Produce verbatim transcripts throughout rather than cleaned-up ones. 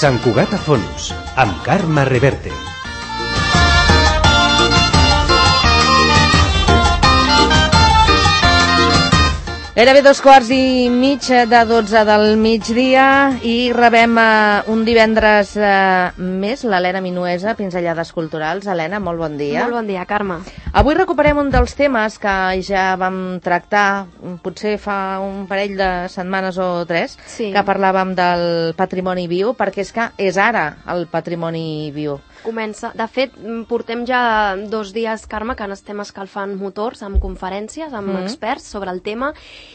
Sant Cugat a fons, amb Carme Reverte. Era bé dos quarts i mig de dotze del migdia i rebem eh, un divendres eh, més l'Helena Minuesa, Pinzellades Culturals. Helena, molt bon dia. Molt bon dia, Carme. Avui recuperem un dels temes que ja vam tractar, potser fa un parell de setmanes o tres, sí. que parlàvem del patrimoni viu, perquè és que és ara el patrimoni viu. Comença. De fet, portem ja dos dies, Carme, que estem escalfant motors amb conferències, amb mm. experts sobre el tema,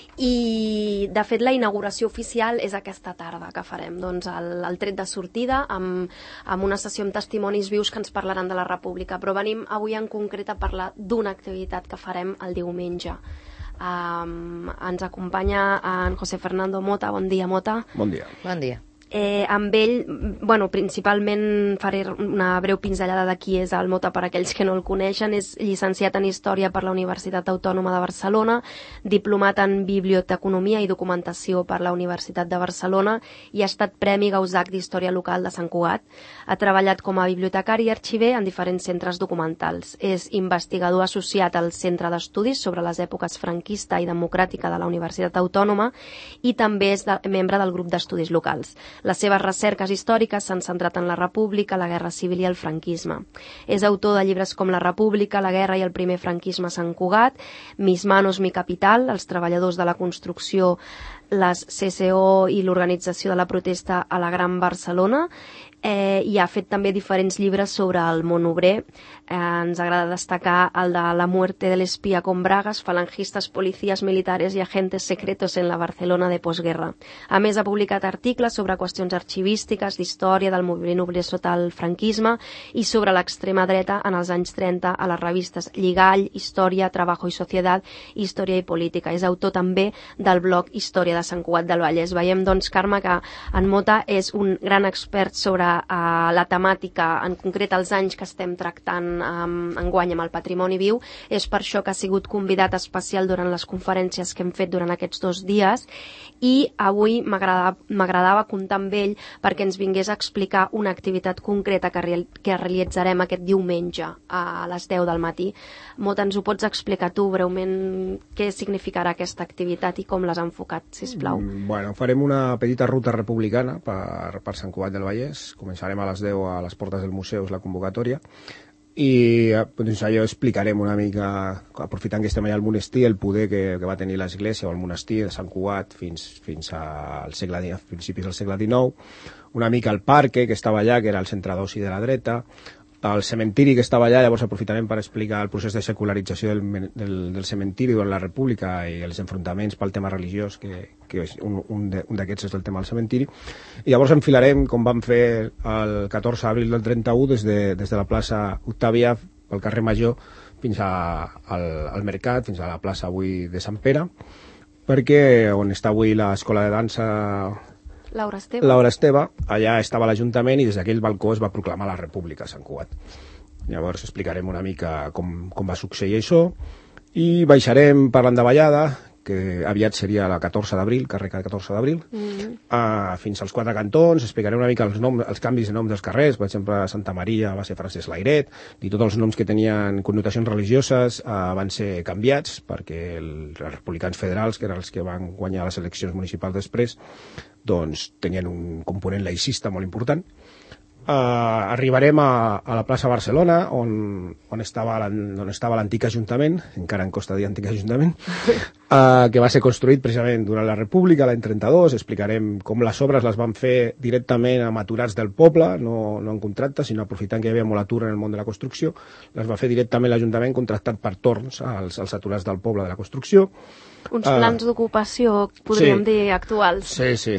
i de fet la inauguració oficial és aquesta tarda que farem, doncs el, el tret de sortida amb, amb una sessió amb testimonis vius que ens parlaran de la República, però venim avui en concret a parlar d'una activitat que farem el diumenge. Um, ens acompanya en José Fernando Mota. Bon dia, Mota. Bon dia. Bon dia. Eh, amb ell, bueno, principalment faré una breu pinzellada de qui és el Mota per aquells que no el coneixen. És llicenciat en Història per la Universitat Autònoma de Barcelona, diplomat en Biblioteconomia i Documentació per la Universitat de Barcelona i ha estat Premi Gausac d'Història Local de Sant Cugat. Ha treballat com a bibliotecari i arxiver en diferents centres documentals. És investigador associat al Centre d'Estudis sobre les èpoques franquista i democràtica de la Universitat Autònoma i també és de, membre del grup d'estudis locals. Les seves recerques històriques s'han centrat en la República, la Guerra Civil i el franquisme. És autor de llibres com La República, la Guerra i el primer franquisme a Sant Cugat, Mis manos, mi capital, els treballadors de la construcció, les C C O i l'organització de la protesta a la Gran Barcelona, eh, i ha fet també diferents llibres sobre el món obrer. Eh, ens agrada destacar el de La muerte del espía con bragas, falangistes, policías militares i agentes secretos en la Barcelona de postguerra. A més, ha publicat articles sobre qüestions arxivístiques, d'història del moviment obrer sota el franquisme i sobre l'extrema dreta en els anys trenta a les revistes Lligall, Història, Trabajo i Societat, Història i Política. És autor també del blog Història de Sant Cugat del Vallès. Veiem, doncs, Carme, que en Mota és un gran expert sobre uh, la temàtica, en concret els anys que estem tractant um, enguany amb el patrimoni viu. És per això que ha sigut convidat especial durant les conferències que hem fet durant aquests dos dies i avui m'agradava comptar amb ell perquè ens vingués a explicar una activitat concreta que, real, que realitzarem aquest diumenge a les deu del matí. Mota, ens ho pots explicar tu breument què significarà aquesta activitat i com l'has enfocat, sisplau? Bueno, farem una petita ruta republicana per, per Sant Cugat del Vallès. Començarem a les deu a les portes del museu, és la convocatòria. I doncs, allò explicarem una mica, aprofitant que estem allà al monestir, el poder que, que va tenir l'església o el monestir de Sant Cugat fins, fins al segle, a principis del segle dinou, una mica el parque que estava allà, que era el centre d'oci de la dreta, el cementiri que estava allà. Llavors aprofitarem per explicar el procés de secularització del, del, del cementiri durant la República i els enfrontaments pel tema religiós, que, que és un, un d'aquests és el tema del cementiri. I llavors enfilarem, com vam fer el catorze d'abril del trenta-u, des de, des de la plaça Octàvia pel carrer Major fins a, al, al Mercat, fins a la plaça avui de Sant Pere, perquè on està avui l'escola de dansa Laura Esteve. Laura Esteve, allà estava l'Ajuntament i des d'aquell balcó es va proclamar la República a Sant Cugat. Llavors explicarem una mica com, com va succeir això i baixarem per l'Endavallada, que aviat seria la catorze d'abril, carrer catorze d'abril, mm. uh, fins als quatre cantons. Explicarem una mica els, nom, els canvis de noms dels carrers. Per exemple, Santa Maria va ser Francesc Lairet, i tots els noms que tenien connotacions religioses uh, van ser canviats perquè el, els republicans federals, que eren els que van guanyar les eleccions municipals després, doncs tenien un component laicista molt important. Uh, arribarem a, a la plaça Barcelona, on, on estava l'antic Ajuntament, encara en costa dir antic Ajuntament, uh, que va ser construït precisament durant la República, l'any trenta-dos. Explicarem com les obres les van fer directament amb aturats del poble, no, no en contracte, sinó aprofitant que hi havia molt atur en el món de la construcció. Les va fer directament l'Ajuntament, contractat per torns als, als aturats del poble de la construcció. Uns plans uh, d'ocupació, podríem sí, dir, actuals. Sí, sí.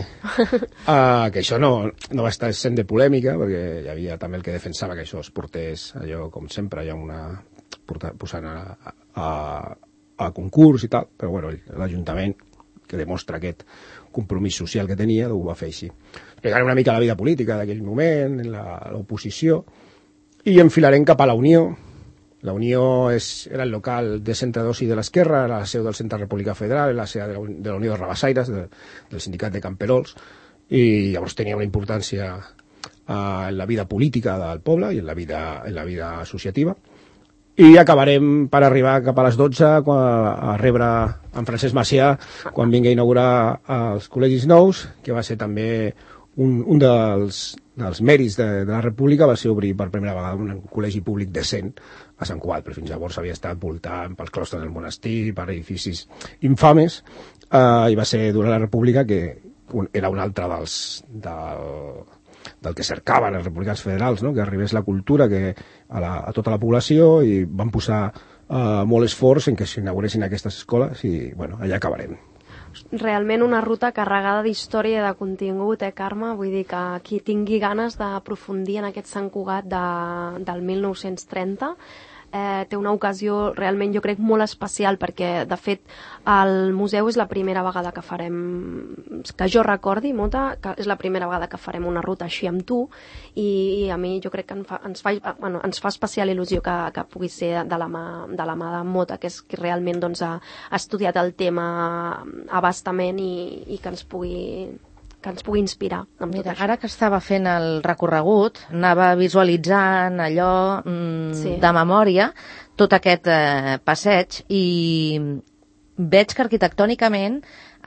Uh, que això no, no va estar sent de polèmica, perquè hi havia també el que defensava que això es portés, allò, com sempre, hi ha una porta, posant a, a, a concurs i tal, però bueno, l'Ajuntament, que demostra aquest compromís social que tenia, ho va fer així. Explicarem una mica la vida política d'aquell moment, l'oposició, i enfilarem cap a la Unió. La Unió és, era el local de centre d'oci de l'esquerra, era la seu del Centre República Federal, la seu de la, de la Unió de Rabassaires, de, del sindicat de camperols, i llavors tenia una importància en la vida política del poble i en la vida, en la vida associativa. I acabarem per arribar cap a les dotze a rebre en Francesc Macià quan vingui a inaugurar els col·legis nous, que va ser també un, un dels, dels mèrits de, de la República, va ser obrir per primera vegada un col·legi públic decent a Sant Cugat, però fins llavors havia estat voltant pels claustres del monestir, per edificis infames, eh, i va ser durant la República que un, era un altre dels... Del, del que cercaven els republicans federals, no? Que arribés la cultura que a, la, a tota la població, i van posar uh, molt esforç en que s'inauguressin aquestes escoles i bueno, allà acabarem. Realment una ruta carregada d'història i de contingut, eh, Carme? Vull dir que qui tingui ganes d'aprofundir en aquest Sant Cugat de, del mil nou-cents trenta eh, té una ocasió realment, jo crec, molt especial, perquè, de fet, el museu és la primera vegada que farem, que jo recordi, Mota, que és la primera vegada que farem una ruta així amb tu, i, i a mi jo crec que ens fa, ens fa, bueno, ens fa especial il·lusió que, que pugui ser de la mà de, la mà de Mota, que és que realment doncs, ha, ha estudiat el tema abastament i, i que ens pugui... que ens pugui inspirar amb Mira, tot això. ara que estava fent el recorregut, anava visualitzant allò mm, sí. de memòria, tot aquest eh, passeig, i veig que arquitectònicament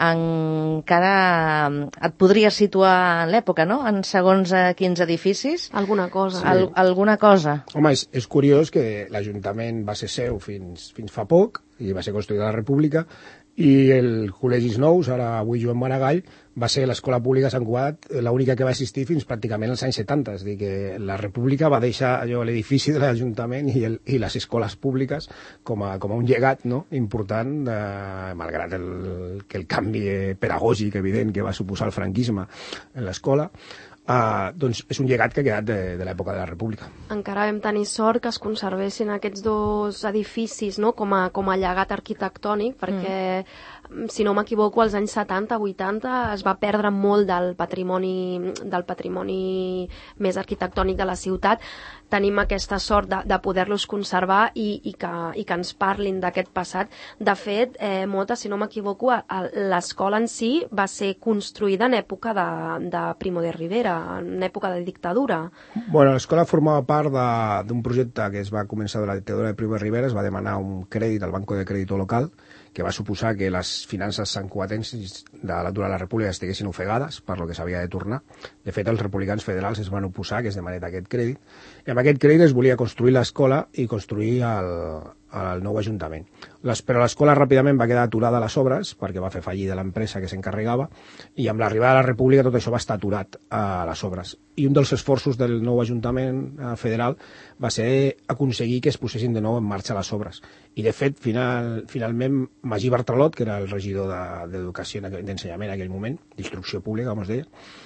encara et podries situar en l'època, no? En segons eh, quins edificis. Alguna cosa. Al, alguna cosa. Home, és, és curiós que l'Ajuntament va ser seu fins, fins fa poc, i va ser construïda a la República, i el Col·legis Nous, ara avui Joan Maragall, va ser l'escola pública de Sant Cugat, l'única que va existir fins pràcticament als anys setanta. És a dir, que la República va deixar allò l'edifici de l'Ajuntament i, el, i les escoles públiques com a, com a un llegat, no?, important, de, malgrat el, que el canvi pedagògic evident que va suposar el franquisme en l'escola. Uh, doncs és un llegat que ha quedat de, de l'època de la República. Encara vam tenir sort que es conservessin aquests dos edificis, no?, com a, com a llegat arquitectònic, perquè, mm. si no m'equivoco, als anys setanta, vuitanta es va perdre molt del patrimoni, del patrimoni més arquitectònic de la ciutat. Tenim aquesta sort de, de poder-los conservar i, i, que, i que ens parlin d'aquest passat. De fet, eh, Mota, si no m'equivoco, l'escola en si va ser construïda en època de, de Primo de Rivera, en època de dictadura. Bueno, l'escola formava part d'un projecte que es va començar de la dictadura de Primo de Rivera. Es va demanar un crèdit al Banco de Crédito Local, que va suposar que les finances santcuatenses de la, durant la República estiguessin ofegades per lo que s'havia de tornar. De fet, els republicans federals es van oposar que es demanés aquest crèdit, i amb aquest crèdit es volia construir l'escola i construir el, el nou Ajuntament. Les, però l'escola ràpidament va quedar aturada a les obres, perquè va fer fallir de l'empresa que s'encarregava, i amb l'arribada de la República tot això va estar aturat a les obres. I un dels esforços del nou Ajuntament federal va ser aconseguir que es posessin de nou en marxa les obres. I, de fet, final, finalment, Magí Bartralot, que era el regidor d'Educació i d'Ensenyament en aquell moment, d'Instrucció Pública, com es deia,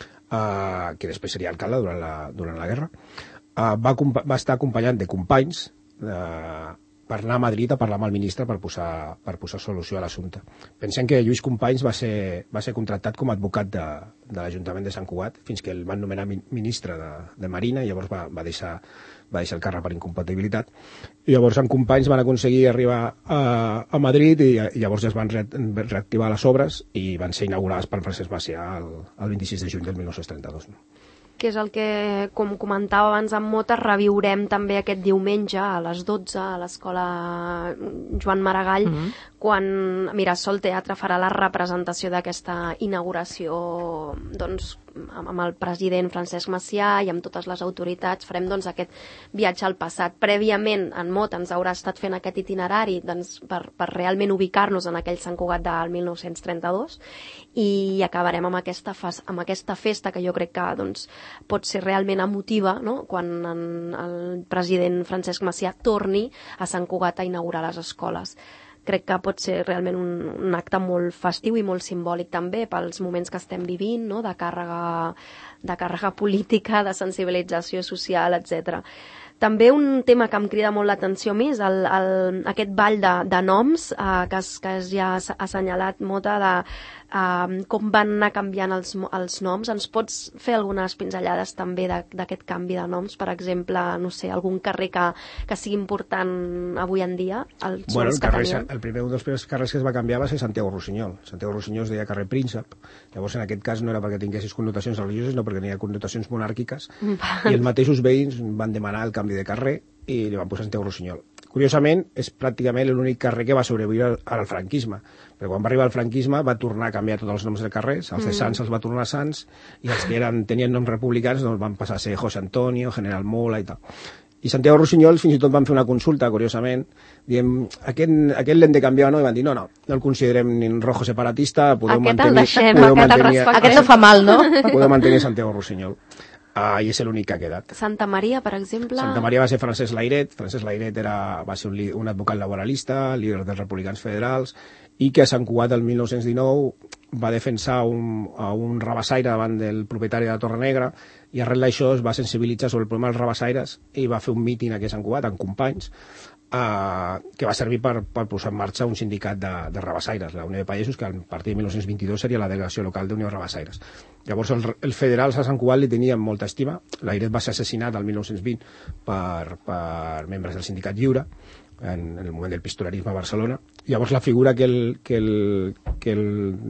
uh, que després seria alcalde durant la, durant la guerra, uh, va, va estar acompanyant de companys uh, per anar a Madrid a parlar amb el ministre per posar, per posar solució a l'assumpte. Pensem que Lluís Companys va ser, va ser contractat com a advocat de, de l'Ajuntament de Sant Cugat fins que el van nomenar ministre de, de Marina, i llavors va, va, deixar, va deixar el càrrec per incompatibilitat. I llavors en Companys van aconseguir arribar a, a Madrid, i, i llavors ja es van re, reactivar les obres i van ser inaugurades per Francesc Macià el, el vint-i-sis de juny del mil nou-cents trenta-dos. Que és el que, com comentava abans en Mota, reviurem també aquest diumenge a les dotze a l'escola Joan Maragall, mm-hmm. quan Mirasol Teatre farà la representació d'aquesta inauguració, doncs, amb el president Francesc Macià i amb totes les autoritats. Farem doncs aquest viatge al passat. Prèviament, en Mota ens haurà estat fent aquest itinerari doncs, per, per realment ubicar-nos en aquell Sant Cugat del mil nou-cents trenta-dos, i acabarem amb aquesta, fas, amb aquesta festa que jo crec que doncs, pot ser realment emotiva, no?, quan en, el president Francesc Macià torni a Sant Cugat a inaugurar les escoles. Crec que pot ser realment un, un acte molt festiu i molt simbòlic també pels moments que estem vivint, no?, de càrrega, de càrrega política, de sensibilització social, etcètera. També un tema que em crida molt l'atenció a mi és el, el, aquest ball de, de noms eh, que, es, que es ja ha assenyalat, Mota, de, uh, com van anar canviant els, els noms. Ens pots fer algunes pinzellades també d'aquest canvi de noms? Per exemple, no sé, algun carrer que, que sigui important avui en dia? Els bueno, noms el, que carrer, teníem. el primer un dels primers carrers que es va canviar va ser Santiago Rossinyol. Santiago Rossinyol es deia carrer Príncep. Llavors, en aquest cas, no era perquè tinguessis connotacions religioses, sinó perquè tenia connotacions monàrquiques. I els mateixos veïns van demanar el canvi de carrer i li van posar Santiago Rossinyol. Curiosament, és pràcticament l'únic carrer que va sobreviure al, al franquisme, perquè quan va arribar el franquisme va tornar a canviar tots els noms de carrers, els de Sants els va tornar a Sants, i els que eren, tenien noms republicans doncs van passar a ser José Antonio, General Mola i tal. I Santiago Rossinyol fins i tot van fer una consulta, curiosament, diem, aquest, aquest l'hem de canviar o no? I van dir, no, no, no el considerem ni rojo separatista, podeu aquest mantenir... el deixem, podeu aquest el mantenir, respectem. Aquest no fa mal, no? Podeu mantenir Santiago Rossinyol. Uh, I és l'únic que ha quedat. Santa Maria, per exemple... Santa Maria va ser Francesc Layret. Francesc Layret era, va ser un, un advocat laboralista, líder dels republicans federals, i que a Sant Cugat el mil nou-cents dinou va defensar un, a un rabassaire davant del propietari de la Torre Negra, i arrel d'això es va sensibilitzar sobre el problema dels rabassaires i va fer un míting aquí a Sant Cugat amb companys, Uh, que va servir per, per posar en marxa un sindicat de, de rabassaires, la Unió de Pagesos, que a partir de mil nou-cents vint-i-dos seria la delegació local d'Unió de Rabassaires. Llavors el, els federals a Sant Cugat li tenien molta estima. Layret va ser assassinat el mil nou-cents vint per, per membres del sindicat Lliure en, en el moment del pistolerisme a Barcelona. Llavors la figura que el, que el, que el,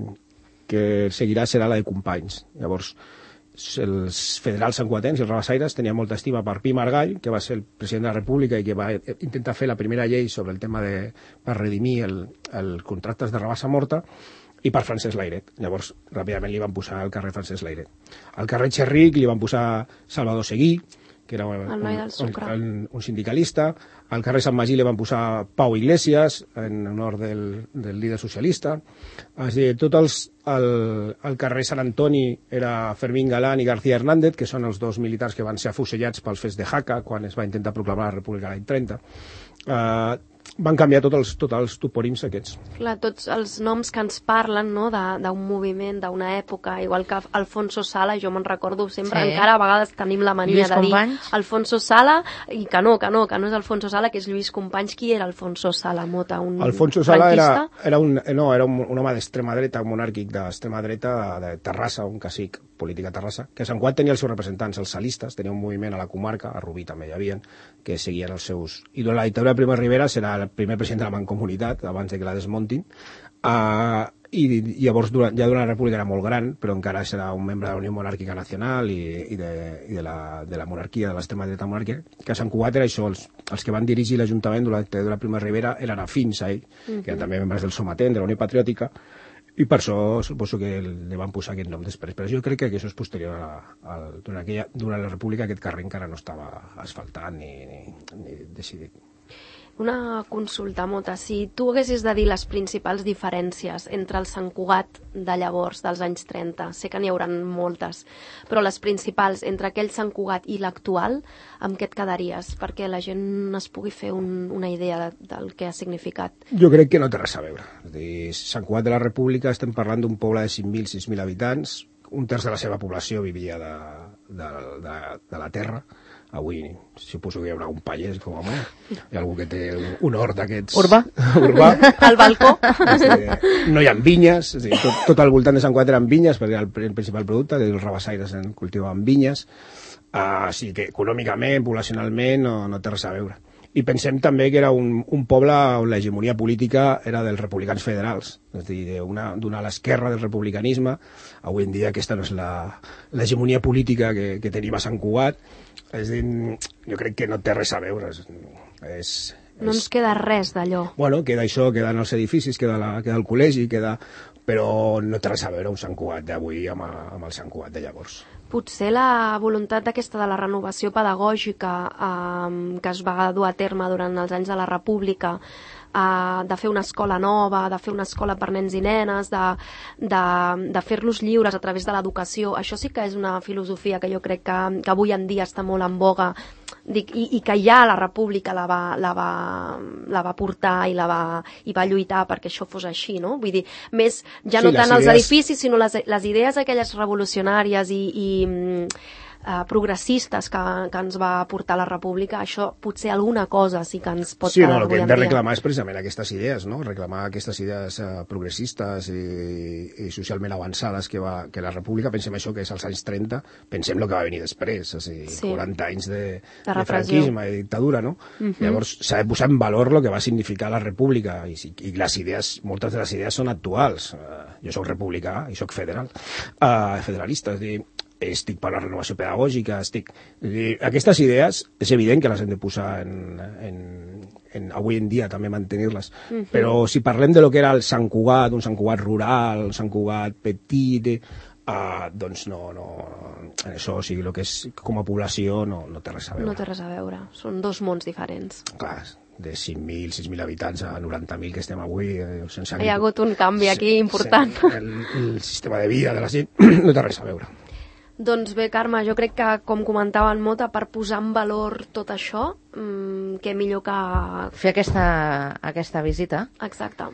que seguirà serà la de Companys. Llavors els federals santcuatencs i els rabassaires tenien molta estima per Pi Margall, que va ser el president de la República i que va intentar fer la primera llei sobre el tema de, per redimir el, el contractes de rabassa morta, i per Francesc Layret. Llavors, ràpidament li van posar el carrer Francesc Layret. Al carrer Xerric li van posar Salvador Seguí, que era un, un, un, un sindicalista. Al carrer Sant Magí li van posar Pau Iglesias, en honor del, del líder socialista. És a dir, tot els, el, el carrer Sant Antoni era Fermín Galán i García Hernández, que són els dos militars que van ser afusellats pels fets de Jaca, quan es va intentar proclamar la República l'any trenta. Uh, van canviar tots els, tots els topònims aquests. Clar, tots els noms que ens parlen, no?, d'un moviment, d'una època, igual que Alfonso Sala, jo me'n recordo sempre, sí. Encara a vegades tenim la mania Lluís de dir Companys. Alfonso Sala, i que no, que no, que no és Alfonso Sala, que és Lluís Companys. Qui era Alfonso Sala, Mota? Un Alfonso Sala era, franquista? era, un, no, era un, un home d'extrema dreta, un monàrquic d'extrema dreta de Terrassa, un cacic polític a Terrassa, que a Sant Cugat tenia els seus representants, els salistes, tenia un moviment a la comarca, a Rubí també hi havia, que seguien els seus... I durant la dictadura de Primo de Rivera serà el primer president de la Mancomunitat, abans de que la desmontin, uh, i, i llavors durant, ja durant la República era molt gran, però encara serà un membre de la Unió Monàrquica Nacional i, i, de, i de, la, de la monarquia, de l'extrema dreta monàrquica, que a Sant Cugat era això, els, els que van dirigir l'Ajuntament durant la dictadura de Primo de Rivera eren afins a ell, uh-huh. que eren també membres del Somatent, de la Unió Patriòtica, i per això suposo que li van posar aquest nom després. Però jo crec que això és posterior a, a, durant, aquella, durant la República aquest carrer encara no estava asfaltat ni, ni, ni decidit. Una consulta, Mota. Si tu haguessis de dir les principals diferències entre el Sant Cugat de llavors, dels anys trenta, sé que n'hi haurà moltes, però les principals entre aquell Sant Cugat i l'actual, amb què et quedaries? Perquè la gent es pugui fer un, una idea de, del que ha significat. Jo crec que no té res a veure. És a dir, Sant Cugat de la República estem parlant d'un poble de cinc mil, sis mil habitants, un terç de la seva població vivia de, de, de, de la terra. Avui suposo que hi haurà un pallès com a mi, hi ha algú que té un, un hort d'aquests... Urbà. Urbà. Al balcó. No hi ha vinyes, és a dir, tot, tot al voltant de Sant Cugat eren vinyes, perquè era el, el principal producte, que els rabassaires en cultivaven vinyes, uh, així que econòmicament, poblacionalment, no, no té res a veure. I pensem també que era un, un poble on l'hegemonia política era dels republicans federals, és a dir, d'una a l'esquerra del republicanisme. Avui en dia aquesta no és l'hegemonia política que, que tenim a Sant Cugat. És a dir, jo crec que no té res a veure. És, és, no ens queda res d'allò. Bueno, queda això, queden els edificis, queda, la, queda el col·legi, queda... però no té res a veure un Sant Cugat d'avui amb, amb el Sant Cugat de llavors. Potser la voluntat aquesta de la renovació pedagògica eh, que es va dur a terme durant els anys de la República, eh, de fer una escola nova, de fer una escola per nens i nenes, de, de, de fer-los lliures a través de l'educació, això sí que és una filosofia que jo crec que, que avui en dia està molt en boga. Dic, i, i que ja la República la va, la va, la va portar i, la va, i va lluitar perquè això fos així, no? Vull dir, més ja no sí, tant els els idees... edificis, sinó les, les idees aquelles revolucionàries i, i eh, progressistes que, que ens va portar la república, això potser alguna cosa sí que ens pot Sí, no, quedar el que avui hem en de dia. reclamar és precisament aquestes idees, no? Reclamar aquestes idees eh, progressistes i, i socialment avançades que, va, que la república, pensem això, que és als anys trenta, pensem el que va venir després, o sigui, Sí. quaranta anys de, De de repressió. franquisme i dictadura, no? Mhm. Llavors s'ha de posar en valor el que va significar la república i, si- i les idees, moltes de les idees són actuals. Uh, jo sóc republicà i sóc federal, uh, federalista, és a dir, estic per la renovació pedagògica, estic... És a dir, aquestes idees és evident que les hem de posar en, en, en avui en dia també mantenir-les, Mhm. però si parlem de lo que era el Sant Cugat, un Sant Cugat rural, un Sant Cugat petit, uh, doncs no, no, en això, o sigui, el que és com a població no, no té res a veure. No té res a veure, són dos mons diferents. Clar, de cinc mil, sis mil habitants a noranta mil que estem avui, eh, sense... Hi ha hagut un canvi aquí important. El, el sistema de vida de la gent no té res a veure. Doncs bé, Carme, jo crec que, com comentava en Mota, per posar en valor tot això, mmm, què millor que... Fer aquesta, aquesta visita, Exacte.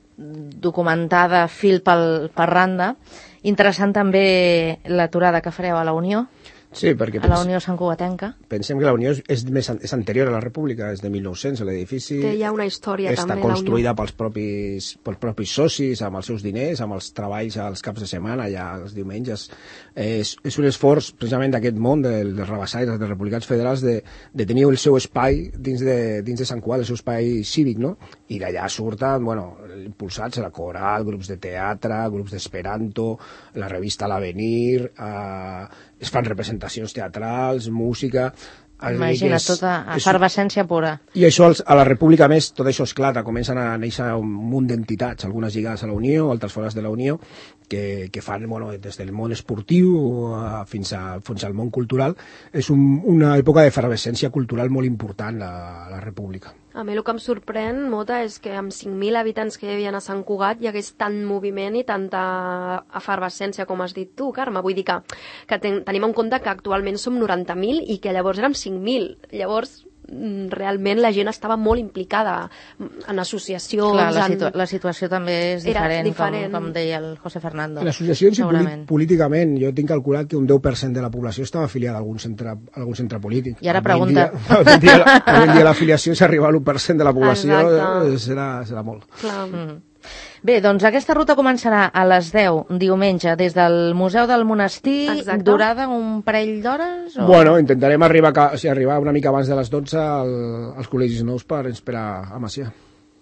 documentada fil pel, per randa. Interessant també l'aturada que fareu a la Unió, Sí, perquè a la pens, Unió Santcugatenca. pensem que la Unió és, és, més, an- és anterior a la República, és de mil nou-cents, l'edifici... Té ja una història Està també, construïda pels propis, pels propis socis, amb els seus diners, amb els treballs als caps de setmana, ja els diumenges. És, és un esforç, precisament, d'aquest món, del, dels rebassaires, dels republicans federals, de, de tenir el seu espai dins de, dins de Sant Cugat, el seu espai cívic, no? I d'allà surten, bueno, impulsats la coral, grups de teatre, grups d'esperanto, la revista L'Avenir, eh, es fan representacions teatrals, música... és a dir que Imagina, és- tota és- efervescència pura. I això als- a la República, a més, tot això esclata, comencen a néixer un munt d'entitats, algunes lligades a la Unió, altres fora de la Unió, que, que fan, bueno, des del món esportiu a, fins, a, fins al món cultural. És un, una època d'efervescència cultural molt important, la, la República. A mi el que em sorprèn, Mota, és que amb cinc mil habitants que hi havia a Sant Cugat hi hagués tant moviment i tanta efervescència com has dit tu, Carme. Vull dir que, que ten, tenim en compte que actualment som noranta mil i que llavors érem cinc mil. Llavors, mm, realment la gent estava molt implicada en associacions... Clar, la, en... situa la situació també és Era diferent, diferent. Com, com deia el José Fernando. En associacions i segurament. políticament, jo tinc calculat que un deu per cent de la població estava afiliada a algun centre, a algun centre polític. I ara Avui en pregunta. Dia, avui, en dia, avui en dia l'afiliació, si arriba a l'u per cent de la població, Exacte. eh, serà, serà molt. Clar. Mm. Bé, doncs aquesta ruta començarà a les deu diumenge des del Museu del Monestir, Exacte. durada un parell d'hores? O... Bueno, intentarem arribar, ca- o sigui, arribar una mica abans de les dotze al, als col·legis nous per esperar a Macià.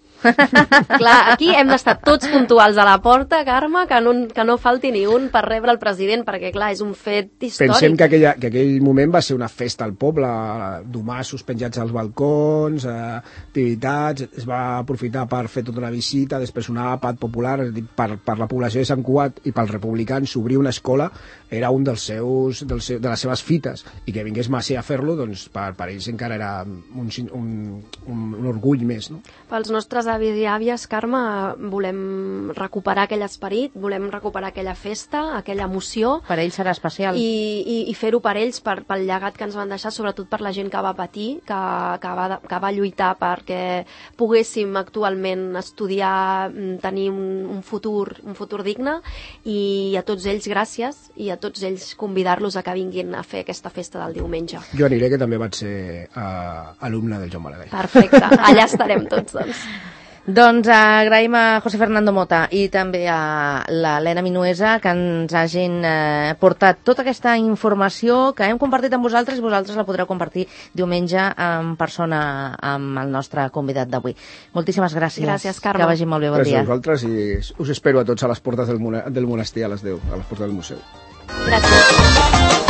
Clar, aquí hem d'estar tots puntuals a la porta, Carme, que no, que no falti ni un per rebre el president, perquè, clar, és un fet històric. Pensem que, aquella, que aquell moment va ser una festa al poble, domassos penjats als balcons, eh, activitats, es va aprofitar per fer tota una visita, després un àpat popular, és a dir, per, per la població de Sant Cugat i pels republicans obrir una escola era un dels seus, dels seu, de les seves fites, i que vingués Macià a fer-lo, doncs per, per ells encara era un, un, un, un orgull més, no? Pels nostres avis i àvies, Carme, volem recuperar aquell esperit, volem recuperar aquella festa, aquella emoció, Per ells serà especial. i, i, i fer-ho per ells, per, pel llegat que ens van deixar, sobretot per la gent que va patir, que, que, va, que va lluitar perquè poguéssim actualment estudiar, mm, tenir un, un, futur, un futur digne, i a tots ells gràcies, i a tots ells convidar-los a que vinguin a fer aquesta festa del diumenge. Jo aniré, que també vaig ser uh, alumne del Joan Balaguer. Perfecte, allà estarem tots, doncs. Doncs agraïm a José Fernando Mota i també a l'Helena Minuesa que ens hagin eh, portat tota aquesta informació que hem compartit amb vosaltres i vosaltres la podreu compartir diumenge en persona amb el nostre convidat d'avui. Moltíssimes gràcies. Gràcies, Carme. Que vagi molt bé, bon Gràcies dia. a vosaltres i us espero a tots a les portes del, mona, del monestir a les deu, a les portes del museu. Gràcies.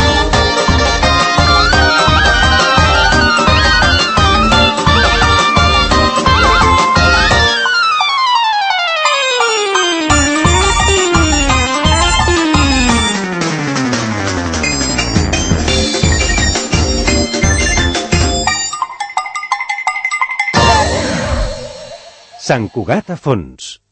Sant Cugat a fons.